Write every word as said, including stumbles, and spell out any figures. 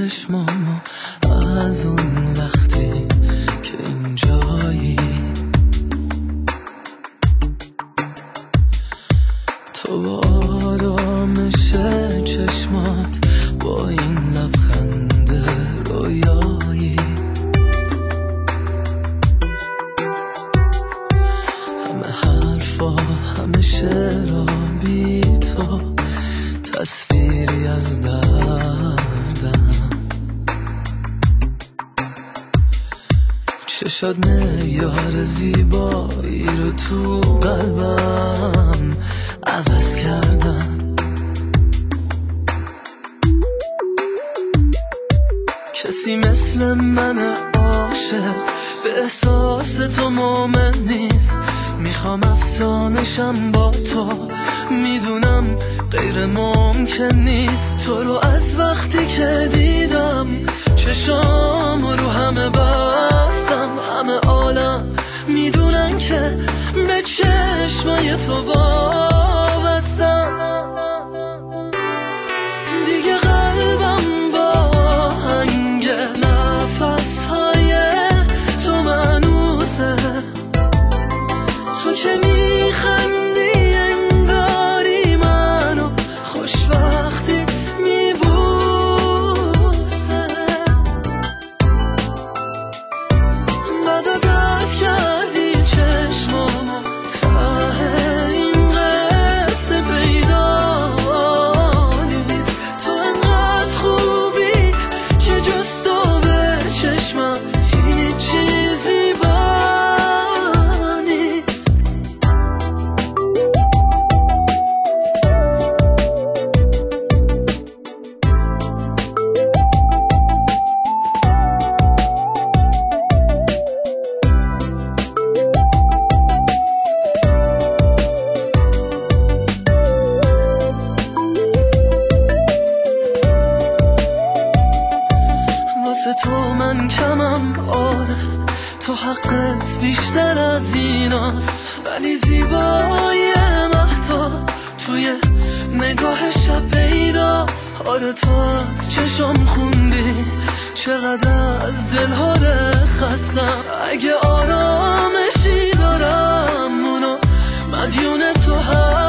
چشمامو از اون وقتی که اینجایی، تو با آرامش چشمات، با این لبخند رویایی، همه حرفا همه شعرها بی تو تصویری از دردم، چشات معیار زیبایی رو تو قلبم عوض کردم. کسی مثل من عاشق به احساس تو مومن نیست، میخوام افسانشم با تو، میدونم غیر ممکن نیست. تو رو از وقتی که دیدم چشام رو همه بستم، همه عالم میدونن که به چشمای تو وابستم. دیگه قلبم با هنگ نفسهای تو منوسه، تو که میخندی انگاری منو خوشبختی میبوسه. بدا درد کردی چشمامو ته این قصه پیدا نیست. تو انقدر خوبی که جز تو به چشمم هیچ چیزی تو من کمم، آره تو حقت بیشتر از ایناست، ولی زیبایی مهتاب توی نگاه شب پیداست. آره تو از چشم خوندی چقدر از دلها خستم، اگه آرامشی دارم اونو مدیون تو هست.